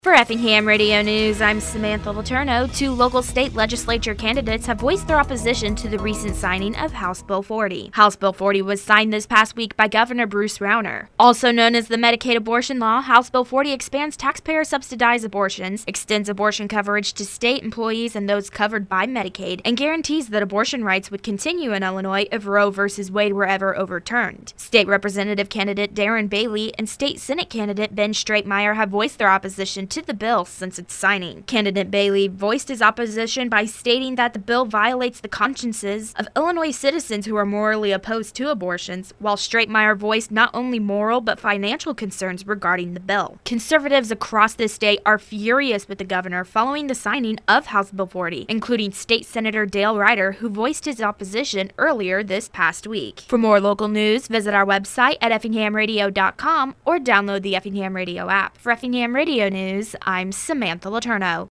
For Effingham Radio News, I'm Samantha Letourneau. Two local state legislature candidates have voiced their opposition to the recent signing of House Bill 40. House Bill 40 was signed this past week by Governor Bruce Rauner. Also known as the Medicaid abortion law, House Bill 40 expands taxpayer-subsidized abortions, extends abortion coverage to state employees and those covered by Medicaid, and guarantees that abortion rights would continue in Illinois if Roe v. Wade were ever overturned. State Representative candidate Darren Bailey and State Senate candidate Ben Stratemeyer have voiced their opposition to the bill since its signing. Candidate Bailey voiced his opposition by stating that the bill violates the consciences of Illinois citizens who are morally opposed to abortions, while Stratemeyer voiced not only moral but financial concerns regarding the bill. Conservatives across the state are furious with the governor following the signing of House Bill 40, including State Senator Dale Ryder, who voiced his opposition earlier this past week. For more local news, visit our website at effinghamradio.com or download the Effingham Radio app. For Effingham Radio News, I'm Samantha Letourneau.